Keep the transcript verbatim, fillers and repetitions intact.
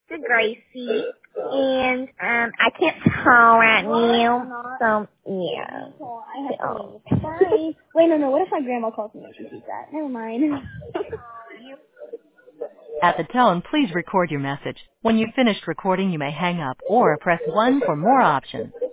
to Gracie, and um, I can't call right now, so yeah. I have to leave. Bye. Wait, no, no. What if my grandma calls me and she sees that? Never mind. At the tone, please record your message. When you've finished recording, you may hang up or press one for more options.